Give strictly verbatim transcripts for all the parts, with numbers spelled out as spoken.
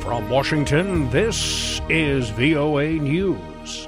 From Washington, this is V O A News.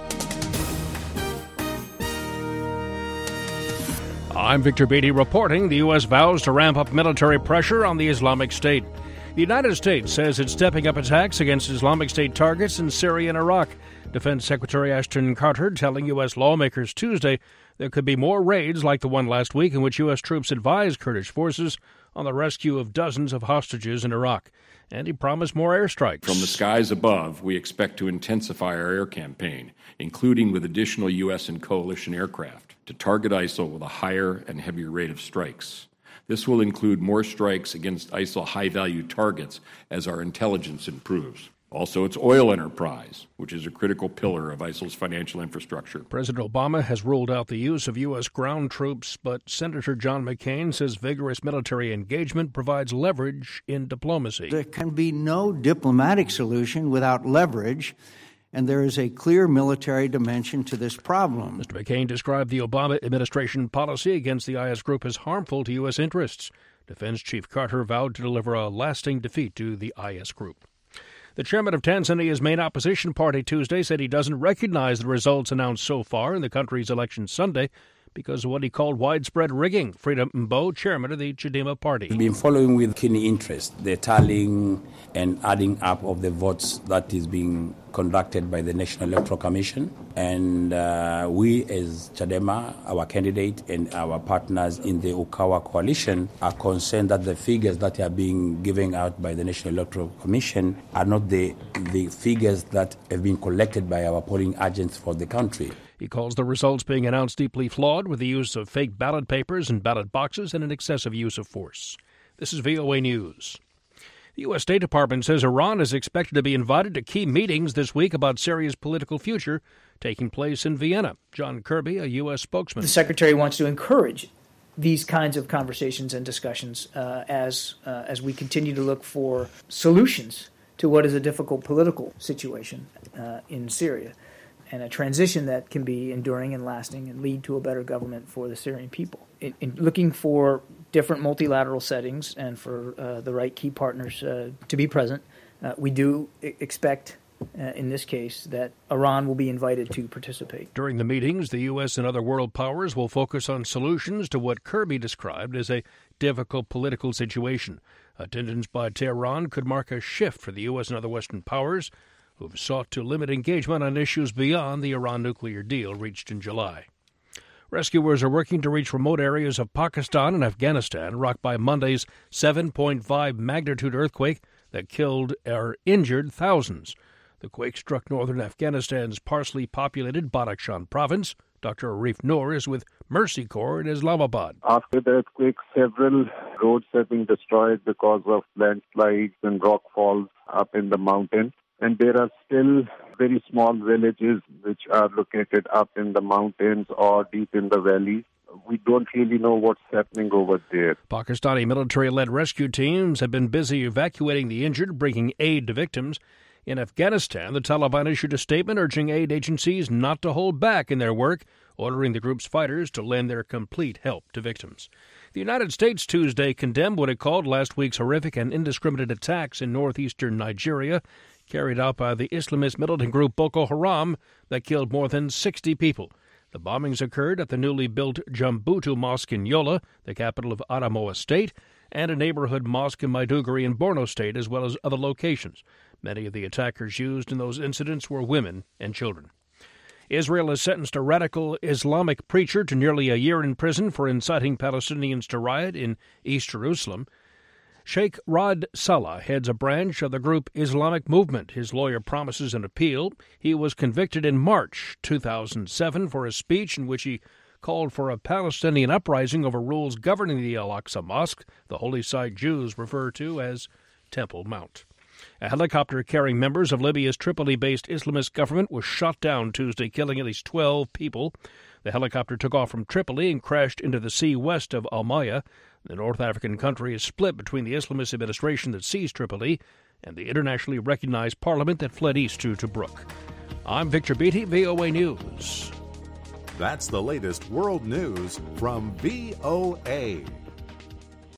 I'm Victor Beatty reporting the U S vows to ramp up military pressure on the Islamic State. The United States says it's stepping up attacks against Islamic State targets in Syria and Iraq. Defense Secretary Ashton Carter telling U S lawmakers Tuesday there could be more raids like the one last week in which U S troops advised Kurdish forces on the rescue of dozens of hostages in Iraq. And he promised more airstrikes. From the skies above, we expect to intensify our air campaign, including with additional U S and coalition aircraft, to target ISIL with a higher and heavier rate of strikes. This will include more strikes against ISIL high-value targets as our intelligence improves. Also, its oil enterprise, which is a critical pillar of ISIL's financial infrastructure. President Obama has ruled out the use of U S ground troops, but Senator John McCain says vigorous military engagement provides leverage in diplomacy. There can be no diplomatic solution without leverage, and there is a clear military dimension to this problem. Mister McCain described the Obama administration policy against the I S group as harmful to U S interests. Defense Chief Carter vowed to deliver a lasting defeat to the I S group. The chairman of Tanzania's main opposition party Tuesday said he doesn't recognize the results announced so far in the country's election Sunday because of what he called widespread rigging. Freedom Mbo, chairman of the Chadema party. We've been following with keen interest the tallying and adding up of the votes that is being conducted by the National Electoral Commission. And uh, we as Chadema, our candidate and our partners in the Ukawa coalition are concerned that the figures that are being given out by the National Electoral Commission are not the, the figures that have been collected by our polling agents for the country. He calls the results being announced deeply flawed with the use of fake ballot papers and ballot boxes and an excessive use of force. This is V O A News. The U S State Department says Iran is expected to be invited to key meetings this week about Syria's political future taking place in Vienna. John Kirby, a U S spokesman. The Secretary wants to encourage these kinds of conversations and discussions uh, as uh, as we continue to look for solutions to what is a difficult political situation uh, in Syria, and a transition that can be enduring and lasting and lead to a better government for the Syrian people. In, in looking for different multilateral settings and for uh, the right key partners uh, to be present, uh, we do I- expect, uh, in this case, that Iran will be invited to participate. During the meetings, the U S and other world powers will focus on solutions to what Kirby described as a difficult political situation. Attendance by Tehran could mark a shift for the U S and other Western powers, who have sought to limit engagement on issues beyond the Iran nuclear deal reached in July. Rescuers are working to reach remote areas of Pakistan and Afghanistan rocked by Monday's seven point five magnitude earthquake that killed or injured thousands. The quake struck northern Afghanistan's sparsely populated Badakhshan province. Doctor Arif Noor is with Mercy Corps in Islamabad. After the earthquake, several roads have been destroyed because of landslides and rock falls up in the mountains. And there are still very small villages which are located up in the mountains or deep in the valleys. We don't really know what's happening over there. Pakistani military-led rescue teams have been busy evacuating the injured, bringing aid to victims. In Afghanistan, the Taliban issued a statement urging aid agencies not to hold back in their work, ordering the group's fighters to lend their complete help to victims. The United States Tuesday condemned what it called last week's horrific and indiscriminate attacks in northeastern Nigeria, carried out by the Islamist militant group Boko Haram that killed more than sixty people. The bombings occurred at the newly built Jambutu Mosque in Yola, the capital of Adamawa State, and a neighborhood mosque in Maiduguri in Borno State, as well as other locations. Many of the attackers used in those incidents were women and children. Israel has sentenced a radical Islamic preacher to nearly a year in prison for inciting Palestinians to riot in East Jerusalem. Sheikh Rad Salah heads a branch of the group Islamic Movement. His lawyer promises an appeal. He was convicted in March two thousand seven for a speech in which he called for a Palestinian uprising over rules governing the Al-Aqsa Mosque, the holy site Jews refer to as Temple Mount. A helicopter carrying members of Libya's Tripoli-based Islamist government was shot down Tuesday, killing at least twelve people. The helicopter took off from Tripoli and crashed into the sea west of Almaya. The North African country is split between the Islamist administration that seized Tripoli and the internationally recognized parliament that fled east to Tobruk. I'm Victor Beatty, V O A News. That's the latest world news from V O A.